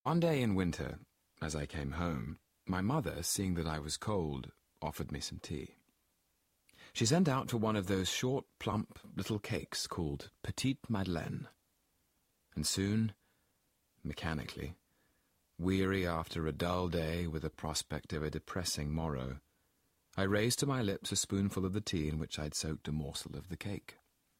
One day in winter, as I came home, my mother, seeing that I was cold, offered me some tea. She sent out for one of those short, plump little cakes called Petite Madeleine. And soon, mechanically, weary after a dull day with the prospect of a depressing morrow, I raised to my lips a spoonful of the tea in which I'd soaked a morsel of the cake.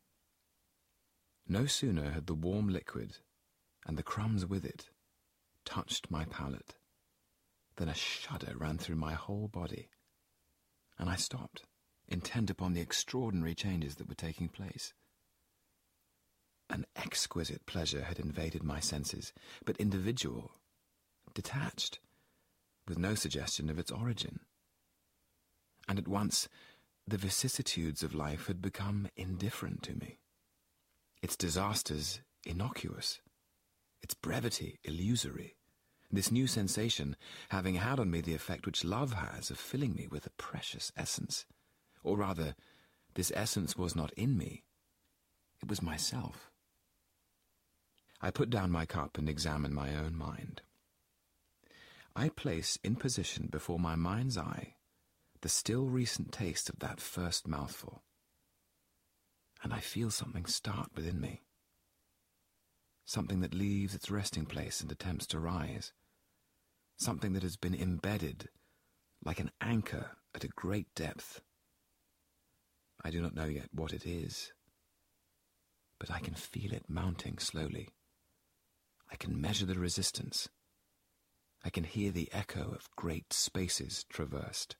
No sooner had the warm liquid, and the crumbs with it, touched my palate, than a shudder ran through my whole body, and I stopped, intent upon the extraordinary changes that were taking place. An exquisite pleasure had invaded my senses, but individual, detached, with no suggestion of its origin. And at once, the vicissitudes of life had become indifferent to me, its disasters innocuous, its brevity illusory, this new sensation having had on me the effect which love has of filling me with a precious essence. Or rather, this essence was not in me, it was myself. I put down my cup and examined my own mind. I place in position before my mind's eye the still recent taste of that first mouthful, and I feel something start within me, something that leaves its resting place and attempts to rise, something that has been embedded like an anchor at a great depth. I do not know yet what it is, but I can feel it mounting slowly. I can measure the resistance. I can hear the echo of great spaces traversed.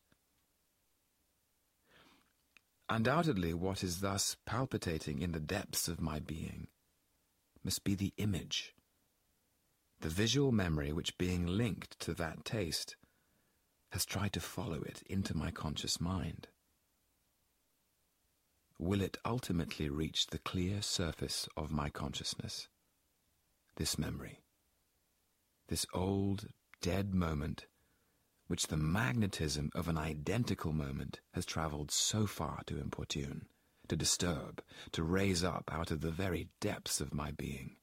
Undoubtedly, what is thus palpitating in the depths of my being must be the image, the visual memory which, being linked to that taste, has tried to follow it into my conscious mind. Will it ultimately reach the clear surface of my consciousness? This memory, this old, dead moment, which the magnetism of an identical moment has travelled so far to importune, to disturb, to raise up out of the very depths of my being.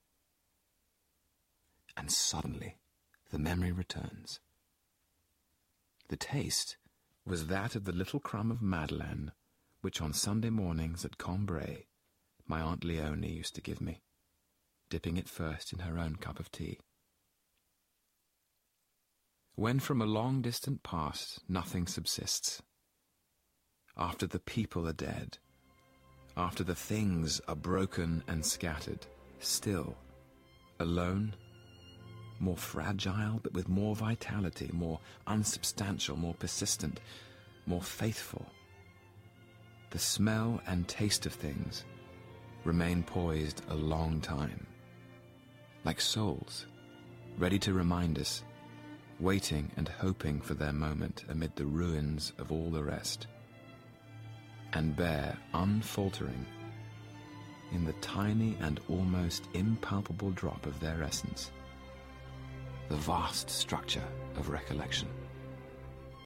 And suddenly the memory returns. The taste was that of the little crumb of Madeleine which on Sunday mornings at Combray my Aunt Leonie used to give me, dipping it first in her own cup of tea. When from a long distant past nothing subsists, after the people are dead, after the things are broken and scattered, still, alone, more fragile but with more vitality, more unsubstantial, more persistent, more faithful, the smell and taste of things remain poised a long time, like souls, ready to remind us, waiting and hoping for their moment amid the ruins of all the rest, and bear unfaltering, in the tiny and almost impalpable drop of their essence, the vast structure of recollection.